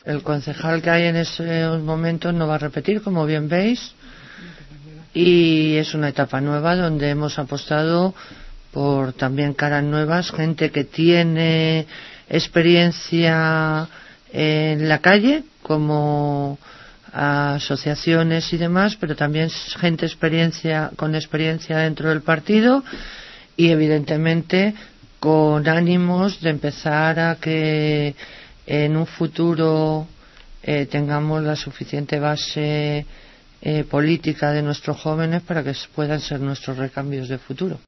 El concejal que hay en esos momentos no va a repetir, como bien veis, y es una etapa nueva donde hemos apostado por también caras nuevas, gente que tiene experiencia en la calle, como asociaciones y demás, pero también gente con experiencia dentro del partido y evidentemente con ánimos de empezar a que en un futuro tengamos la suficiente base política de nuestros jóvenes para que puedan ser nuestros recambios de futuro.